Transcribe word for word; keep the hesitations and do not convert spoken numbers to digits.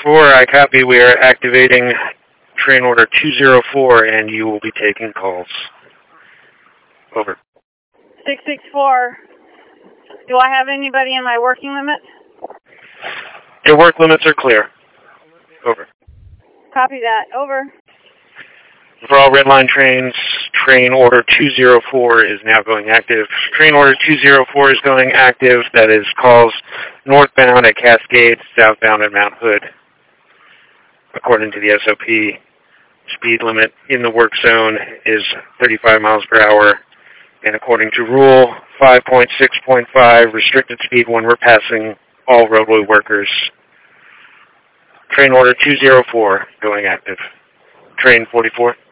four, I copy. We are activating train order two zero four, and you will be taking calls. Over. six six four, do I have anybody in my working limit? Your work limits are clear. Over. Copy that. Over. For all red line trains, train order two zero four is now going active. Train order two zero four is going active. That is calls northbound at Cascade, southbound at Mount Hood. According to the S O P, speed limit in the work zone is thirty-five miles per hour. And according to Rule five point six point five, restricted speed when we're passing all roadway workers. Train order two zero four going active. Train forty-four.